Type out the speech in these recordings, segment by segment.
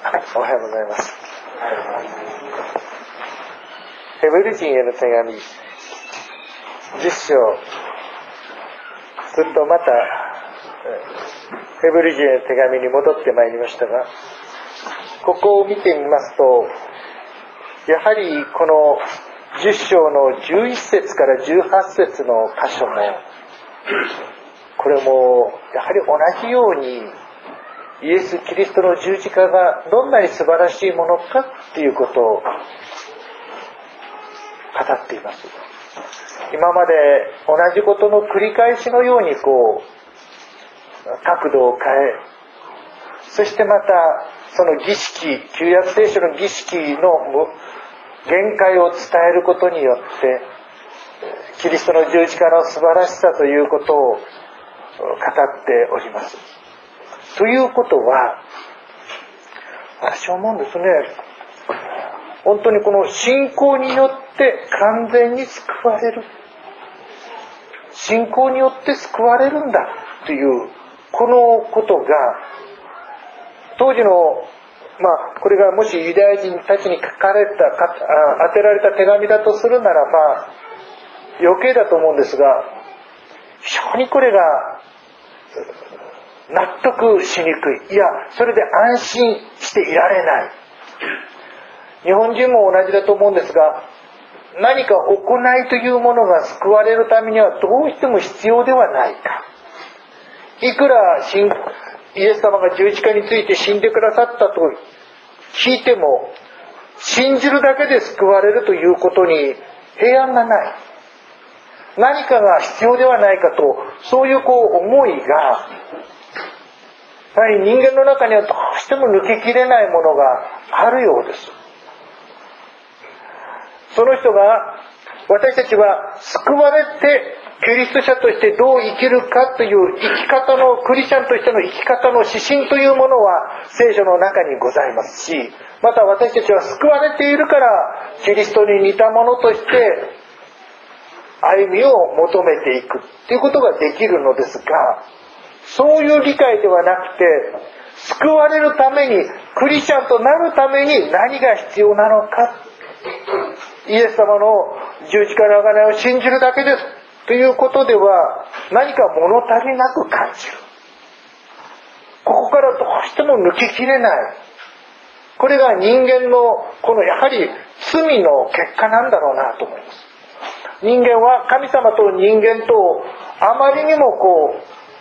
おはようございます。ヘブル人への手紙10章、ずっとまたヘブル人への手紙に戻ってまいりましたが、ここを見てみますと、やはりこの10章の11節から18節の箇所も、これもやはり同じようにイエス・キリストの十字架がどんなに素晴らしいものかっていうことを語っています。今まで同じことの繰り返しのように角度を変え、そしてまたその儀式、旧約聖書の儀式の限界を伝えることによってキリストの十字架の素晴らしさということを語っております。ということは、私は思うんですね、本当にこの信仰によって完全に救われる、信仰によって救われるんだというこのことが、当時のこれがもしユダヤ人たちに当てられた手紙だとするならば余計だと思うんですが、非常にこれが納得しにくい、いやそれで安心していられない。日本人も同じだと思うんですが、何か行いというものが救われるためにはどうしても必要ではないか。いくらイエス様が十字架について死んでくださったと聞いても、信じるだけで救われるということに平安がない。何かが必要ではないかと、そういう思いがやはり人間の中にはどうしても抜けきれないものがあるようです。その人が、私たちは救われてキリスト者としてどう生きるかという生き方の、クリスチャンとしての生き方の指針というものは聖書の中にございますし、また私たちは救われているからキリストに似たものとして歩みを求めていくということができるのですが、そういう理解ではなくて、救われるために、クリスチャンとなるために何が必要なのか、イエス様の十字架の贖いを信じるだけですということでは何か物足りなく感じる。ここからどうしても抜けきれない。これが人間のやはり罪の結果なんだろうなと思います。人間は神様と人間とあまりにも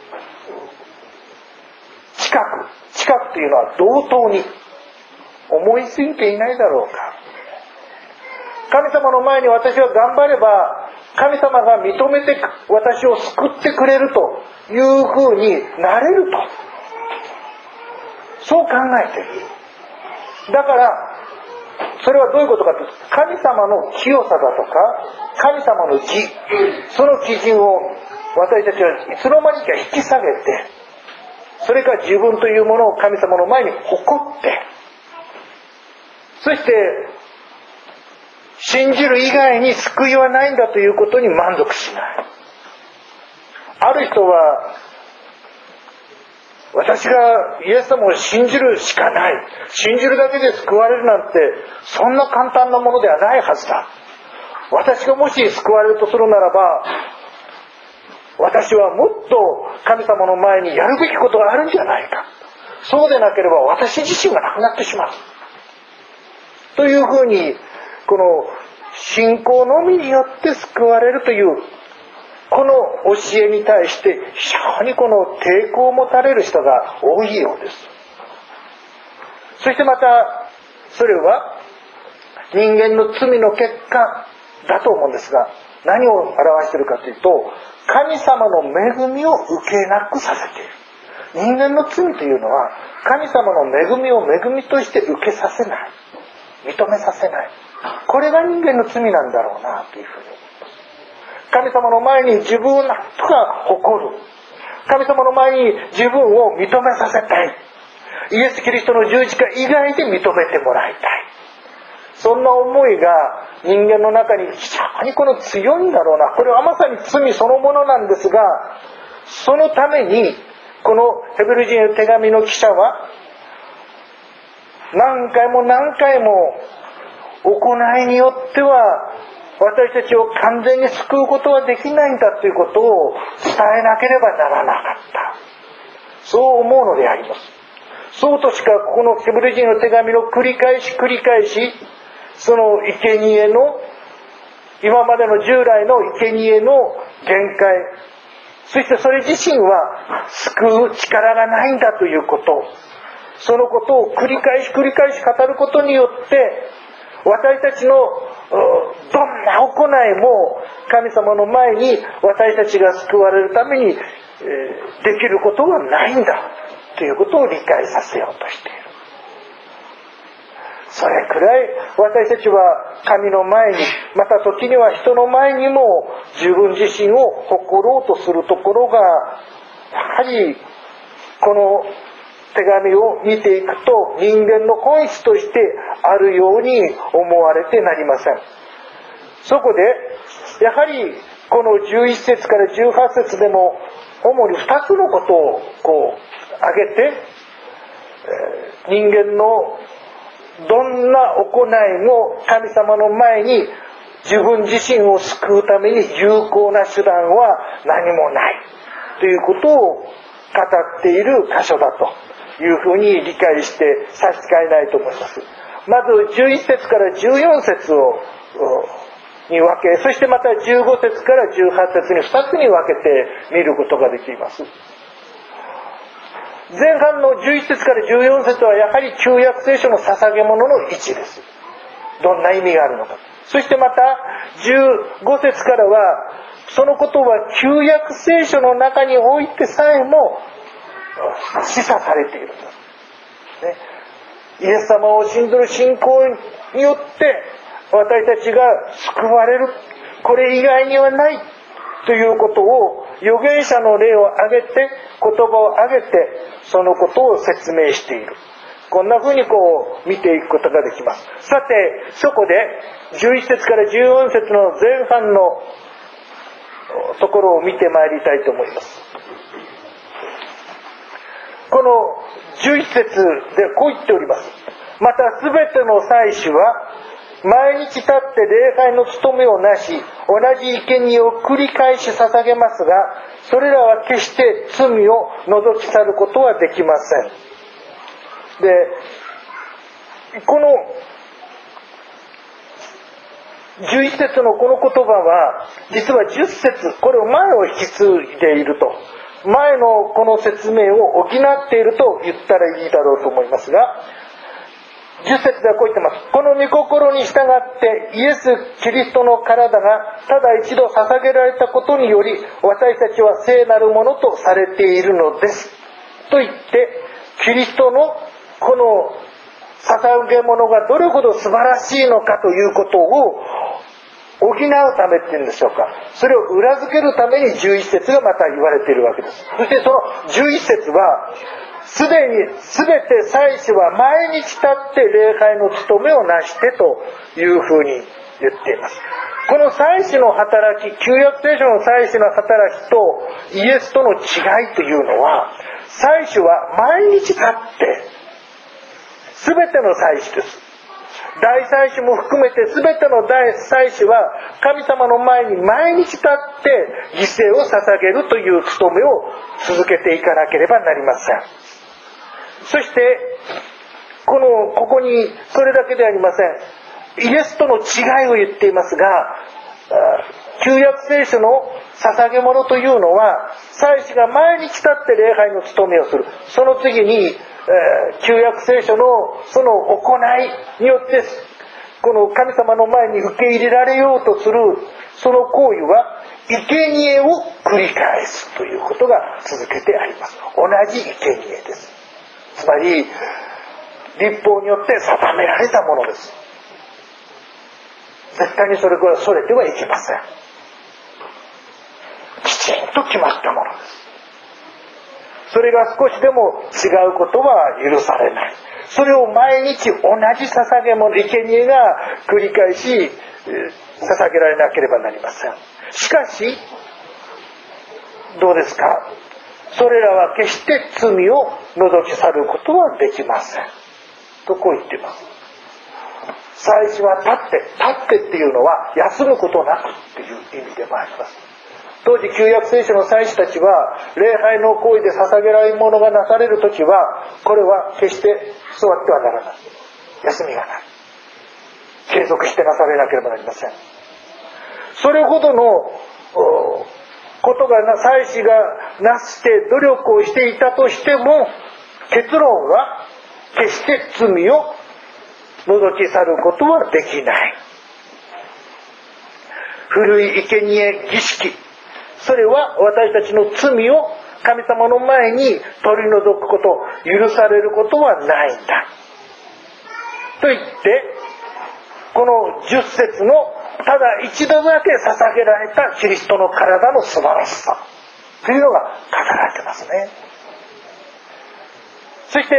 近くというのは同等に思いすぎていないだろうか。神様の前に私は頑張れば神様が認めて私を救ってくれるというふうになれると、そう考えている。だからそれはどういうことかというと、神様の清さだとか神様の義、その基準を私たちはいつの間にか引き下げて、それから自分というものを神様の前に誇って、そして信じる以外に救いはないんだということに満足しない。ある人は、私がイエス様を信じるしかない、信じるだけで救われるなんてそんな簡単なものではないはずだ。私がもし救われるとするならば、私はもっと神様の前にやるべきことがあるんじゃないか。そうでなければ私自身がなくなってしまうというふうに、この信仰のみによって救われるというこの教えに対して非常に抵抗を持たれる人が多いようです。そしてまたそれは人間の罪の結果だと思うんですが、何を表しているかというと、神様の恵みを受けなくさせている。人間の罪というのは神様の恵みを恵みとして受けさせない、認めさせない。これが人間の罪なんだろうなというふうに思います。神様の前に自分をなんとか誇る、神様の前に自分を認めさせたい、イエス・キリストの十字架以外で認めてもらいたい、そんな思いが人間の中に非常に強いんだろうな。これはまさに罪そのものなんですが、そのためにこのヘブル人への手紙の記者は何回も何回も行いによっては私たちを完全に救うことはできないんだということを伝えなければならなかった。そう思うのであります。そうとしかここのヘブル人の手紙の繰り返しその生贄の今までの従来の生贄の限界、そしてそれ自身は救う力がないんだということ、そのことを繰り返し語ることによって私たちのどんな行いも神様の前に私たちが救われるためにできることはないんだということを理解させようとしている。それくらい私たちは神の前に、また時には人の前にも自分自身を誇ろうとするところが、やはりこの手紙を見ていくと人間の本質としてあるように思われてなりません。そこでやはりこの11節から18節でも主に2つのことを挙げて、人間のどんな行いも神様の前に自分自身を救うために有効な手段は何もないということを語っている箇所だというふうに理解して差し支えないと思います。まず11節から14節に分け、そしてまた15節から18節に2つに分けて見ることができます。前半の11節から14節はやはり旧約聖書の捧げ物の位置です。どんな意味があるのか。そしてまた15節からはそのことは旧約聖書の中においてさえも示唆されているんです、イエス様を信ずる信仰によって私たちが救われる、これ以外にはないということを預言者の例を挙げて、言葉を挙げてそのことを説明している。こんな風に見ていくことができます。さてそこで11節から14節の前半のところを見てまいりたいと思います。この11節でこう言っております。またすべての祭司は毎日立って礼拝の務めをなし、同じ生贄を繰り返し捧げますが、それらは決して罪を除き去ることはできません。で、この11節のこの言葉は実は10節、これを前を引き継いでいると、前のこの説明を補っていると言ったらいいだろうと思いますが、10節ではこう言ってます。この御心に従ってイエス・キリストの体がただ一度捧げられたことにより、私たちは聖なるものとされているのですと言って、キリストのこの捧げ物がどれほど素晴らしいのかということを補うためっていうんでしょうか、それを裏付けるために11節がまた言われているわけです。そしてその11節はすでに全て祭司は毎日立って礼拝の務めをなしてというふうに言っています。この祭司の働き、旧約聖書の祭司の働きとイエスとの違いというのは、祭司は毎日立って全ての祭司です。大祭司も含めて全ての大祭司は神様の前に毎日立って犠牲を捧げるという務めを続けていかなければなりません。そしてここにそれだけではありません。イエスとの違いを言っていますが、旧約聖書の捧げ物というのは祭司が毎日立って礼拝の務めをする。その次に旧約聖書のその行いによってこの神様の前に受け入れられようとするその行為は生贄を繰り返すということが続けてあります。同じ生贄です。つまり律法によって定められたものです。絶対にそれからそれてはいけません。きちんと決まったものです。それが少しでも違うことは許されない。それを毎日同じ捧げ物、生贄が繰り返し捧げられなければなりません。しかしどうですか、それらは決して罪を除き去ることはできません。 とこう言っています。祭司は立ってっていうのは休むことなくっていう意味でもあります。当時旧約聖書の祭司たちは礼拝の行為で捧げられるものがなされるときは、これは決して座ってはならない。休みがない。継続してなされなければなりません。それほどのことが祭司がなして努力をしていたとしても、結論は決して罪を除き去ることはできない。古い生贄儀式、それは私たちの罪を神様の前に取り除くこと、許されることはないんだと言って、この10節のただ一度だけ捧げられたキリストの体の素晴らしさというのが語られてますね。そして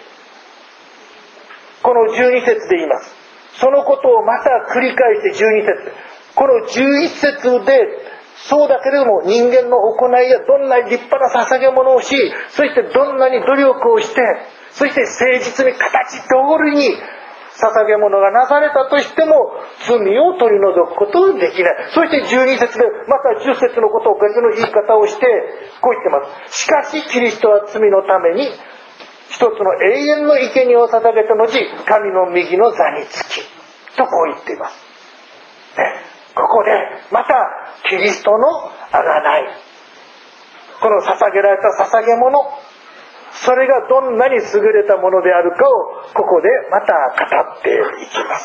この12節で言います。そのことをまた繰り返して12節。この11節で、そうだけれども人間の行いやどんなに立派な捧げ物をし、そしてどんなに努力をして、そして誠実に形通りに捧げ物がなされたとしても罪を取り除くことはできない。そして12節でまた10節のことを別の言い方をしてこう言ってます。しかしキリストは罪のために一つの永遠の生贄を捧げた後、神の右の座につきとこう言っています。ここでまたキリストの贖い、この捧げられた捧げ物、それがどんなに優れたものであるかをここでまた語っていきます。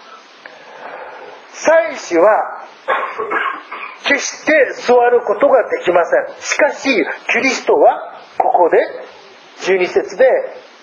祭司は決して座ることができません。しかしキリストはここで12節で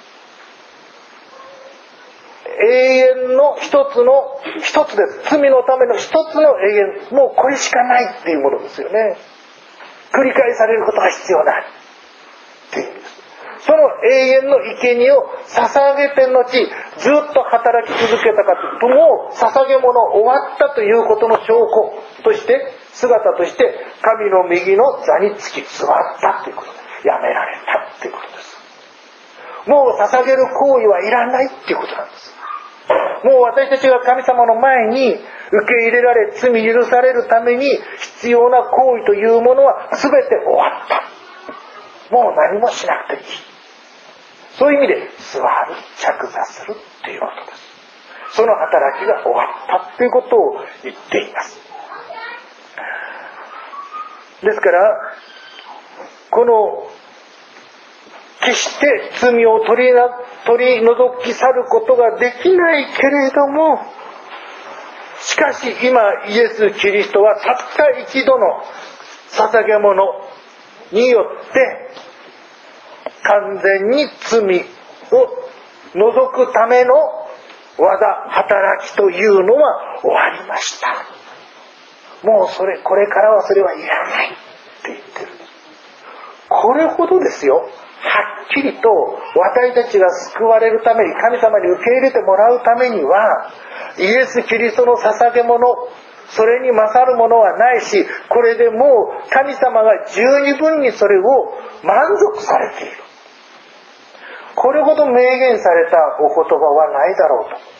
永遠の一つです。罪のための一つの永遠、もうこれしかないっていうものですよね。繰り返されることが必要ないっていう意味です。その永遠の生贄を捧げて後、ずっと働き続けたかというと、もう捧げ物終わったということの証拠として、姿として神の右の座につき座ったということで、やめられたということです。もう捧げる行為はいらないっていうことなんです。もう私たちが神様の前に受け入れられ、罪許されるために必要な行為というものは全て終わった。もう何もしなくていい。そういう意味で座る、着座するっていうことです。その働きが終わったということを言っています。ですからこの決して罪を取り除き去ることができないけれども、しかし今イエス・キリストはたった一度の捧げ物によって完全に罪を除くための技、働きというのは終わりました。もうこれからはそれはいらないって言ってる。これほどですよ、はっきりと私たちが救われるために、神様に受け入れてもらうためには、イエス・キリストの捧げ物、それに勝るものはないし、これでもう神様が十二分にそれを満足されている。これほど明言されたお言葉はないだろうと思います。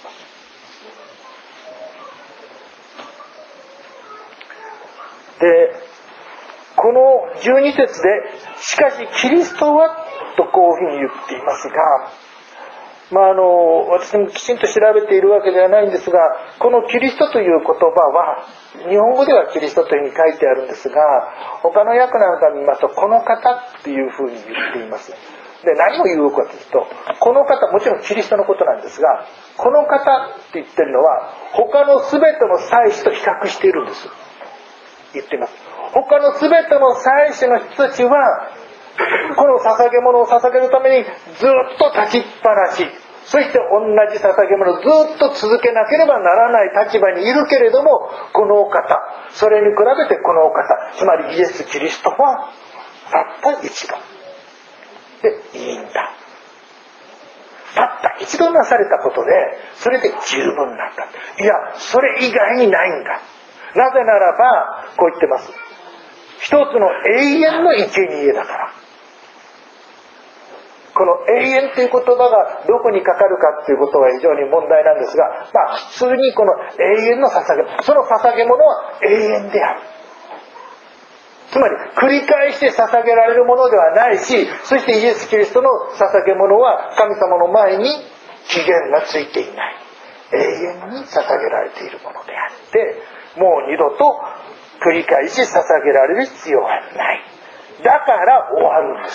で、この12節で、しかしキリストはとこういうふうに言っていますが、私もきちんと調べているわけではないんですが、このキリストという言葉は日本語ではキリストというふうに書いてあるんですが、他の訳なんか見ますとこの方っていうふうに言っています。で、何を言うかというと、この方、もちろんキリストのことなんですが、この方って言ってるのは他の全ての祭司と比較しているんです。言っています。他の全ての祭司の人たちはこの捧げ物を捧げるためにずっと立ちっぱなし、そして同じ捧げ物をずっと続けなければならない立場にいるけれども、このお方、それに比べてこのお方、つまりイエス・キリストはたった一度でいいんだ。たった一度なされたことでそれで十分なんだ。いや、それ以外にないんだ。なぜならばこう言ってます。一つの永遠の生贄だから。 この永遠という言葉がどこにかかるかということは非常に問題なんですが、普通にこの永遠の捧げ物、その捧げ物は永遠である。つまり繰り返して捧げられるものではないし、そしてイエス・キリストの捧げ物は神様の前に期限がついていない、永遠に捧げられているものであって、もう二度と繰り返し捧げられる必要はない。だから終わるんです。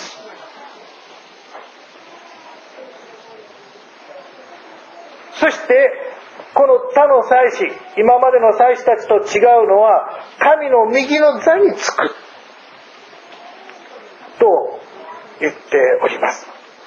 そしてこの他の祭司、今までの祭司たちと違うのは、神の右の座につくと言っております。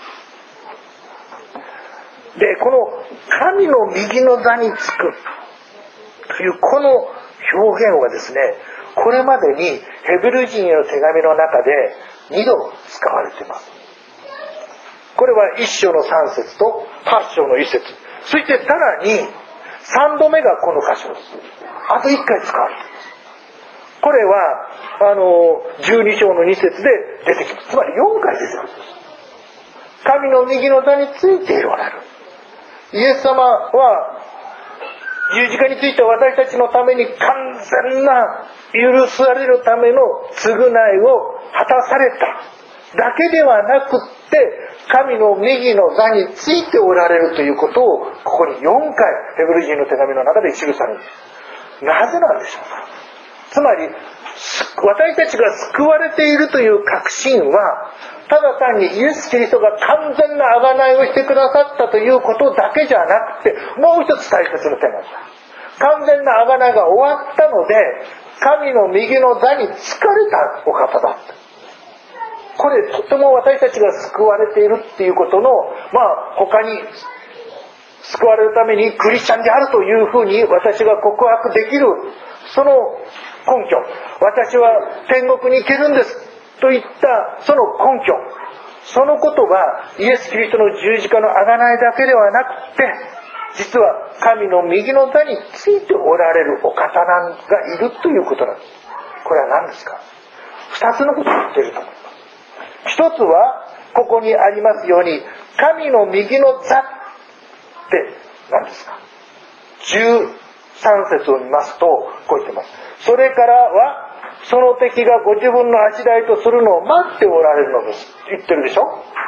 で、この神の右の座につくというこの表現はですね、これまでにヘブル人への手紙の中で2度使われています。これは1章の3節と8章の1節、そしてさらに3度目がこの箇所です。あと1回使われています。これは12章の2節で出てきます。つまり4回出てくるんです。神の右の座についておられるイエス様は十字架について私たちのために完全な許されるための償いを果たされただけではなくって、神の右の座についておられるということをここに4回ヘブル人の手紙の中で記される。なぜなんでしょうか。つまり私たちが救われているという確信は、ただ単にイエス・キリストが完全な贖いをしてくださったということだけじゃなくて、もう一つ大切な点がある。完全な贖いが終わったので、神の右の座につかれたお方だった。これとても私たちが救われているっていうことの、他に救われるためにクリスチャンであるというふうに私が告白できる、その根拠、私は天国に行けるんですといったその根拠、そのことがイエス・キリストの十字架の贖いだけではなくて、実は神の右の座についておられるお方がいるということなんです。これは何ですか。2つのことを言っていると思います。一つはここにありますように、神の右の座って何ですか。13節を見ますとこう言ってます。それからはその敵がご自分の足台とするのを待っておられるのです言ってるでしょ。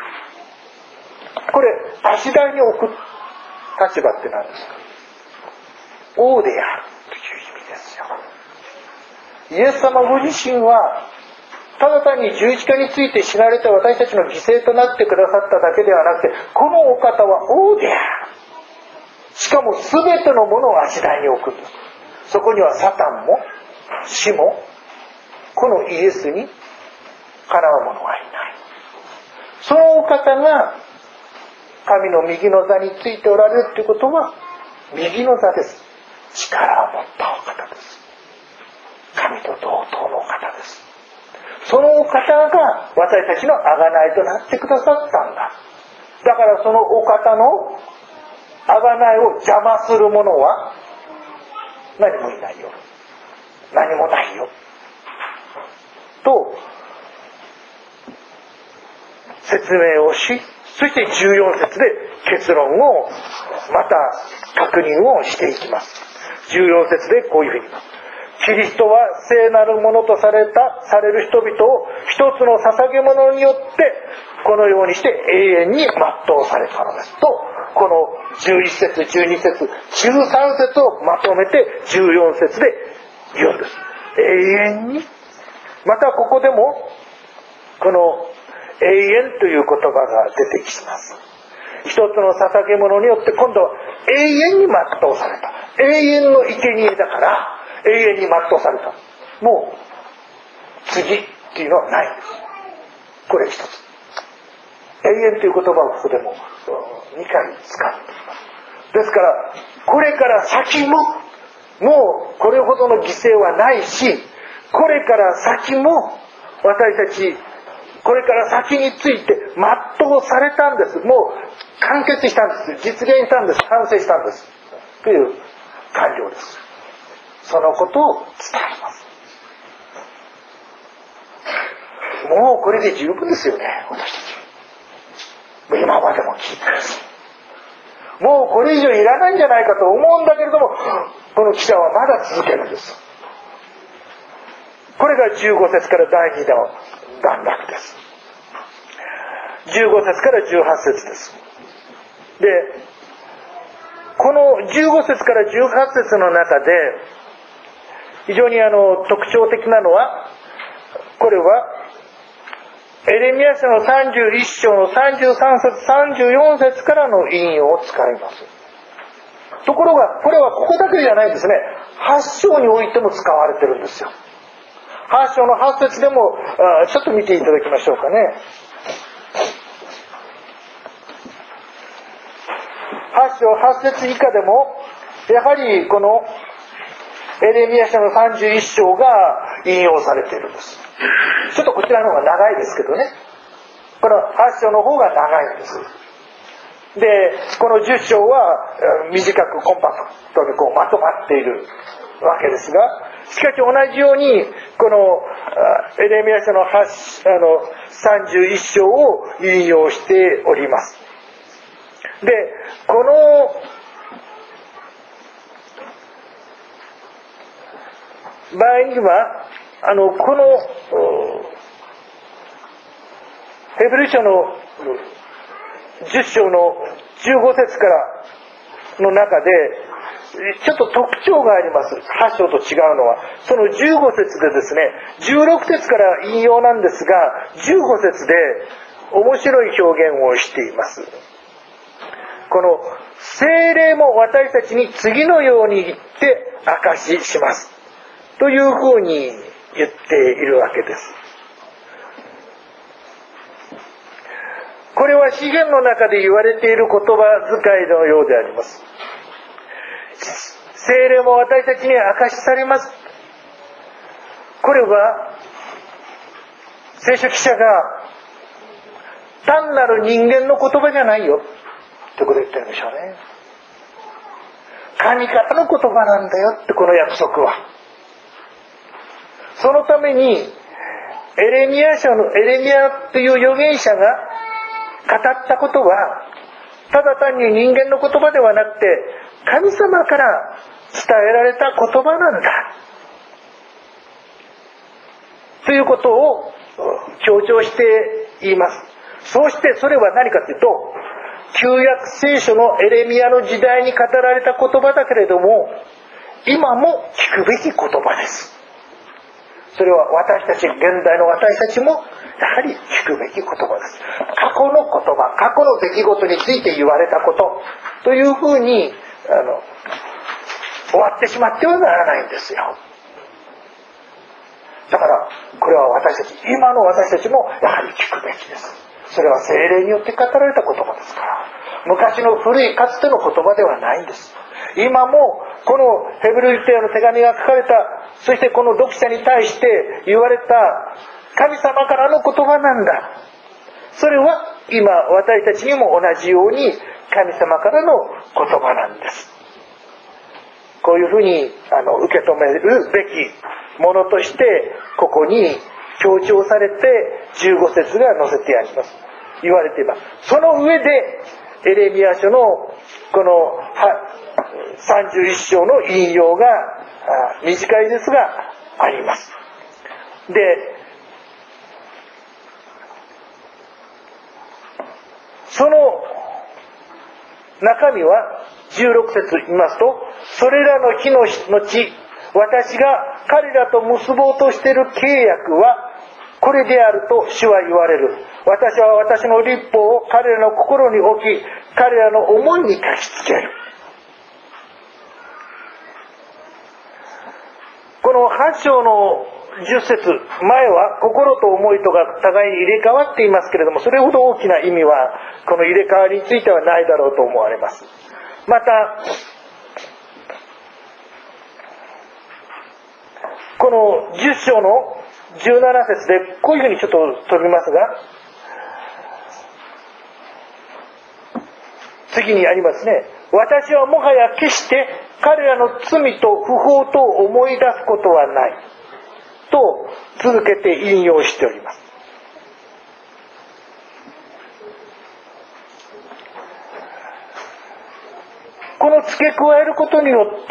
これ足台に置く立場って何ですか。王であるという意味ですよ。イエス様ご自身はただ単に十字架について死なれて私たちの犠牲となってくださっただけではなくて、このお方は王である。しかも全てのものを足台に置く。そこにはサタンも死もこのイエスにかなう者はいない。そのお方が神の右の座についておられるということは、右の座です。力を持ったお方です。神と同等のお方です。そのお方が私たちの贖いとなってくださったんだ。だからそのお方の贖いを邪魔する者は何もいないよ、何もないよと説明をし、そして14節で結論をまた確認をしていきます。14節でこういうふうに言います。キリストは聖なるものとされる人々を一つの捧げ物によってこのようにして永遠に全うされたのですと、この11節12節13節をまとめて14節で言うんです。永遠に。またここでもこの永遠という言葉が出てきます。一つの捧げ物によって今度は永遠に全うされた。永遠の生贄だから永遠に全うされた。もう次っていうのはないんです。これ一つ。永遠という言葉をここでも2回使っています。ですからこれから先ももうこれほどの犠牲はないし、これから先も私たちこれから先について全うされたんです。もう完結したんです。実現したんです。完成したんですという完了です。そのことを伝えます。もうこれで十分ですよね、私たち。 今までも聞いてるし、もうこれ以上いらないんじゃないかと思うんだけれども、この記者はまだ続けるんです。これが15節から第2の段落です。15節から18節です。で、この15節から18節の中で非常に特徴的なのは、これはエレミヤ書の31章の33節34節からの引用を使います。ところがこれはここだけじゃないですね。8章においても使われてるんですよ。8章の8節でもちょっと見ていただきましょうかね。8章8節以下でもやはりこのエレミヤ書の31章が引用されているんです。ちょっとこちらの方が長いですけどね、この8章の方が長いんです。で、この10章は短くコンパクトにまとまっているわけですが、しかし同じようにこのエレミヤ書の31章を引用しております。で、この場合にはこのヘブル書の10章の15節からの中でちょっと特徴があります。8章と違うのはその15節でですね、16節から引用なんですが、15節で面白い表現をしています。この聖霊も私たちに次のように言って証ししますというふうに言っているわけです。これは詩篇の中で言われている言葉遣いのようであります。聖霊も私たちに証しされます。これは聖書記者が単なる人間の言葉じゃないよということを言ってるんでしょうね。神からの言葉なんだよって、この約束は。そのためにエレミヤという預言者が語ったことはただ単に人間の言葉ではなくて、神様から伝えられた言葉なんだということを強調して言います。そうしてそれは何かというと、旧約聖書のエレミヤの時代に語られた言葉だけれども、今も聞くべき言葉です。それは私たち、現代の私たちもやはり聞くべき言葉です。過去の言葉、過去の出来事について言われたことというふうに終わってしまってはならないんですよ。だからこれは私たち、今の私たちもやはり聞くべきです。それは聖霊によって語られた言葉ですから、昔の古いかつての言葉ではないんです。今もこのヘブル人への手紙が書かれた、そしてこの読者に対して言われた神様からの言葉なんだ。それは今私たちにも同じように神様からの言葉なんです。こういうふうに受け止めるべきものとしてここに強調されて15節が載せてあります。言われています。その上でエレミヤ書のこの31章の引用が短いですがあります。で、その中身は16節見ますと、それらの日の後、私が彼らと結ぼうとしている契約はこれであると主は言われる。私は私の律法を彼らの心に置き、彼らの思いに書きつける。この8章の10節、前は心と思いとが互いに入れ替わっていますけれども、それほど大きな意味はこの入れ替わりについてはないだろうと思われます。またこの10章の17節でこういうふうにちょっと飛びますが、次にありますね。私はもはや決して彼らの罪と不法と思い出すことはないと続けて引用しております。 この付け加えることによって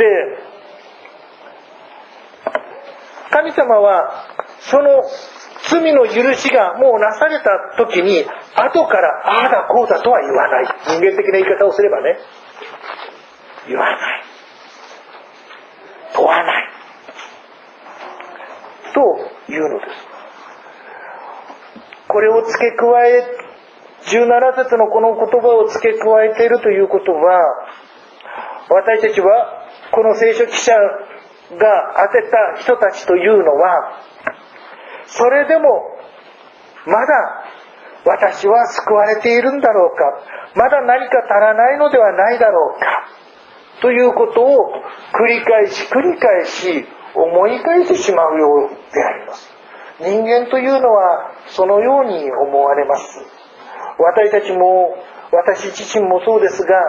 神様はその罪の許しがもうなされた時に後からああだこうだとは言わない。人間的な言い方をすればね、言わない、問わないというのです。これを付け加え、17節のこの言葉を付け加えているということは、私たちはこの聖書記者が当てた人たちというのは、それでもまだ私は救われているんだろうか、まだ何か足らないのではないだろうかということを繰り返し思い返してしまうようであります。人間というのはそのように思われます。私たちも、私自身もそうですが、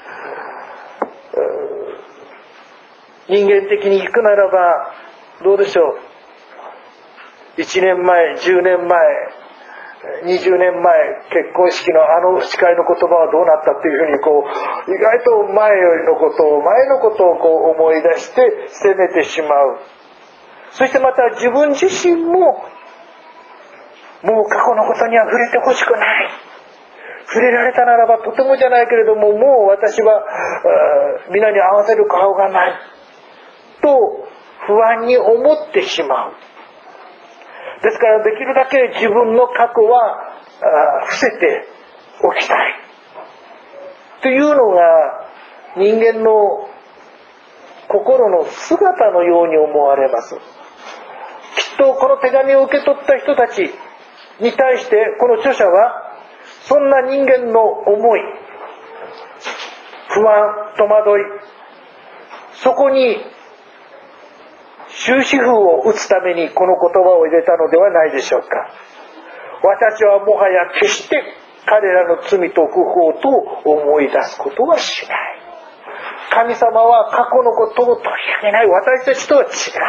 人間的に行くならばどうでしょう。1年前、10年前、20年前、結婚式のあの司会の言葉はどうなったっていうふうに意外と前のことを思い出して責めてしまう。そしてまた自分自身ももう過去のことには触れてほしくない。触れられたならばとてもじゃないけれども、もう私は皆に合わせる顔がないと不安に思ってしまう。ですからできるだけ自分の過去は伏せておきたいというのが人間の心の姿のように思われます。きっとこの手紙を受け取った人たちに対してこの著者はそんな人間の思い、不安、戸惑い、そこに終止符を打つためにこの言葉を入れたのではないでしょうか。私はもはや決して彼らの罪と不法と思い出すことはしない。神様は過去のことを取り上げない。私たちとは違う。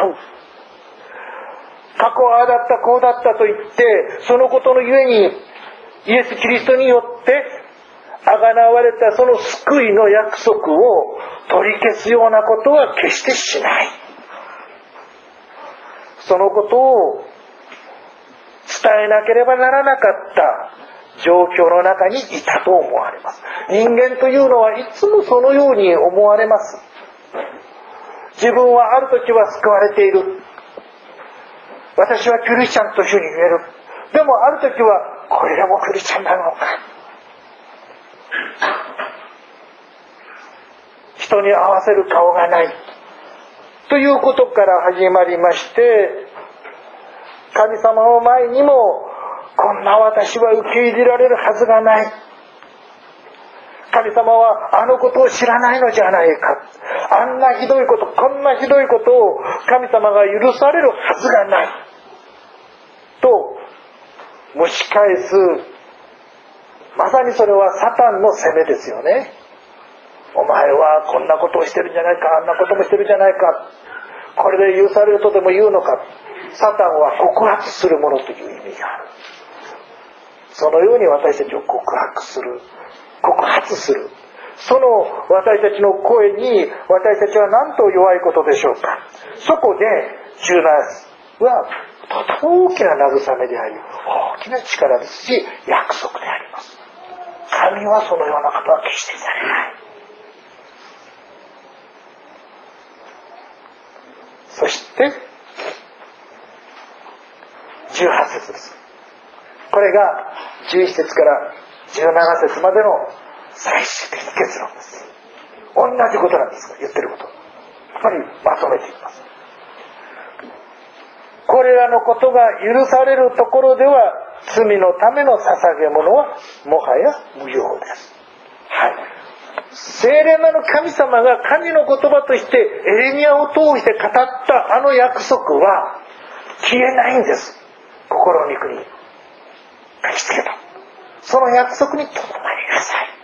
過去はああだったこうだったと言ってそのことのゆえにイエス・キリストによってあがなわれたその救いの約束を取り消すようなことは決してしない。そのことを伝えなければならなかった状況の中にいたと思われます。人間というのはいつもそのように思われます。自分はある時は救われている。私はクリスチャンというふうに言える。でもある時はこれでもクリスチャンなのか。人に合わせる顔がないということから始まりまして、神様の前にもこんな私は受け入れられるはずがない。神様はあのことを知らないのじゃないか。あんなひどいこと、こんなひどいことを神様が許されるはずがないと蒸し返す。まさにそれはサタンの責めですよね。お前はこんなことをしてるんじゃないか、あんなこともしてるじゃないか、これで許されるとでも言うのか。サタンは告発するものという意味がある。そのように私たちを告発する。その私たちの声に私たちは何と弱いことでしょうか。そこで17はとても大きな慰めであり、大きな力ですし約束であります。神はそのようなことは決してされない。そして18節です。これが11節から17節までの最終的結論です。同じことなんですが、言ってること。やっぱりまとめていきます。これらのことが許されるところでは、罪のための捧げ物はもはや無用です。はい。聖霊なる神様が神の言葉としてエレミヤを通して語ったあの約束は消えないんです。心の肉に書きつけた。その約束にとどまりなさい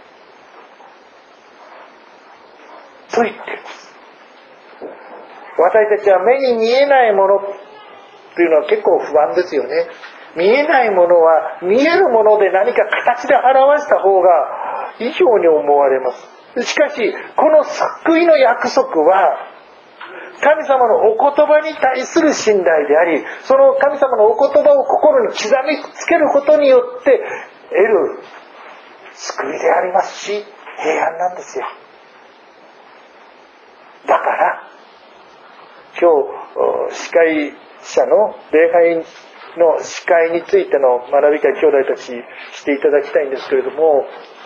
と言っています。私たちは目に見えないものというのは結構不安ですよね。見えないものは見えるもので何か形で表した方が以上に思われます。 しかしこの救いの約束は神様のお言葉に対する信頼であり、その神様のお言葉を心に刻みつけることによって得る救いでありますし、平安なんですよ。だから今日司会者の礼拝の司会についての学び会、兄弟たちしていただきたいんですけれども、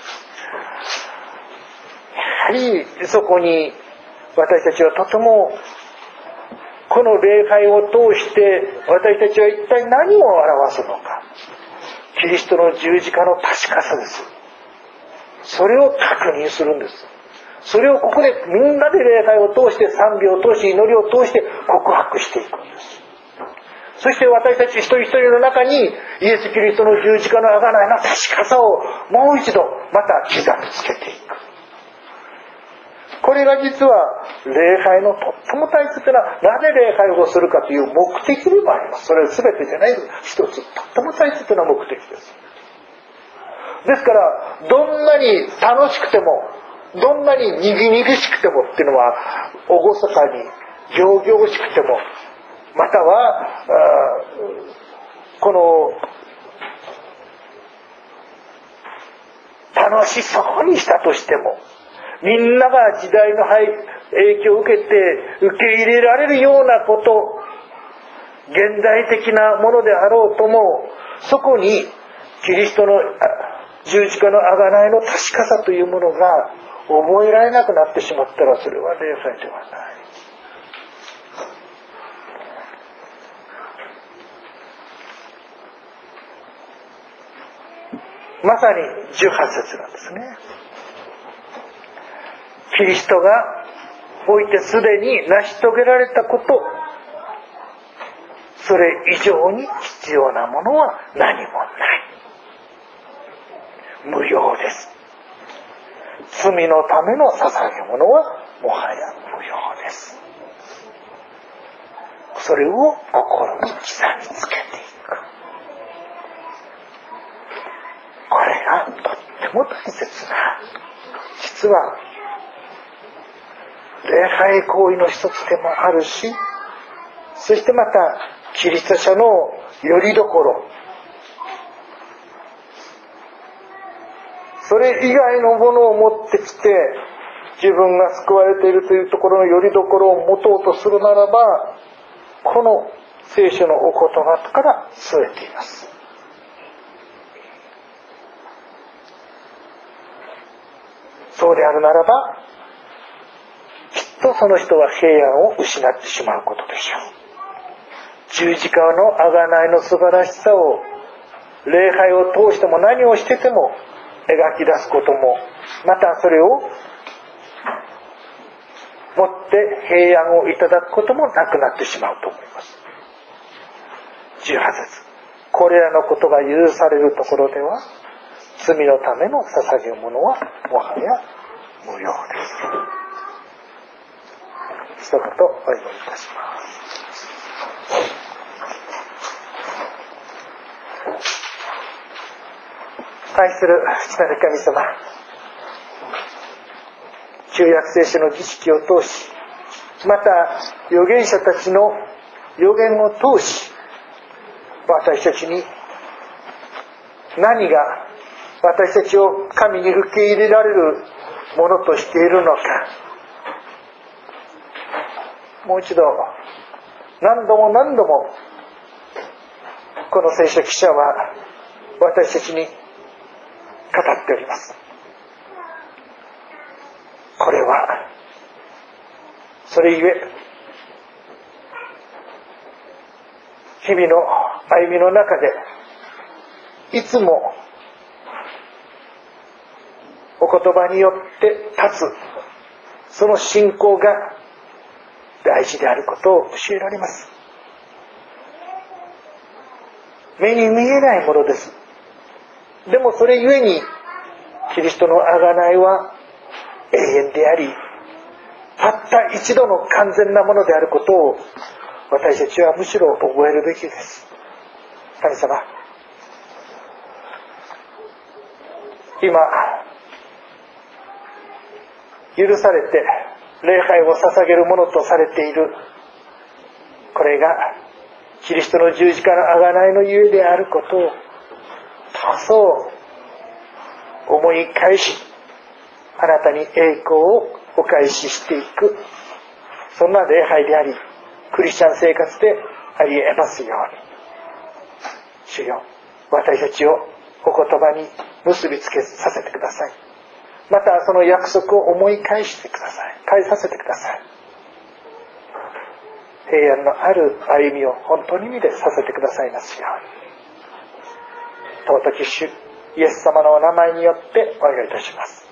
やはりそこに私たちはとてもこの礼拝を通して私たちは一体何を表すのか、キリストの十字架の確かさです。それを確認するんです。それをここでみんなで礼拝を通して、賛美を通し、祈りを通して告白していくんです。そして私たち一人一人の中にイエス・キリストの十字架の贖いの確かさをもう一度また刻みつけていく。これが実は礼拝のとっても大切な、なぜ礼拝をするかという目的でもあります。それは全てじゃない、一つとっても大切な目的です。ですからどんなに楽しくても、どんなににぎにぎしくてもっていうのは、厳かに仰々しくても、またはこの楽しそうにしたとしても、みんなが時代の影響を受けて受け入れられるようなこと、現代的なものであろうとも、そこにキリストの十字架の贖いの確かさというものが覚えられなくなってしまったら、それは礼拝ではない。まさに18節なんですね。キリストがおいてすでに成し遂げられたこと、それ以上に必要なものは何もない。無用です。罪のための捧げ物はもはや無用です。それを心に刻みつけていく。これがとっても大切な、実は礼拝行為の一つでもあるし、そしてまたキリスト者の拠り所、それ以外のものを持ってきて自分が救われているというところの拠り所を持とうとするならば、この聖書のお言葉から据えています。そうであるならば、きっとその人は平安を失ってしまうことでしょう。十字架の贖いの素晴らしさを礼拝を通しても何をしてても描き出すことも、またそれを持って平安をいただくこともなくなってしまうと思います。18節、これらのことが許されるところでは、罪のための捧げ物はもはや無用です。一言お祈りいたします。愛する父なる神様、旧約聖書の儀式を通し、また預言者たちの預言を通し、私たちに何が私たちを神に受け入れられるものとしているのか、もう一度何度も何度もこの聖書記者は私たちに語っております。これはそれゆえ日々の歩みの中でいつもお言葉によって立つその信仰が大事であることを教えられます。目に見えないものです。でもそれゆえにキリストの贖いは永遠であり、たった一度の完全なものであることを私たちはむしろ覚えるべきです。神様、今許されて礼拝を捧げるものとされている、これがキリストの十字架の贖いのゆえであることをそう思い返し、あなたに栄光をお返ししていく、そんな礼拝であり、クリスチャン生活であり得ますように、主よ、私たちをお言葉に結びつけさせてください。またその約束を思い返してください。返させてください。平安のある歩みを本当に意味でさせてくださいますように、尊き主イエス様のお名前によってお願いいたします。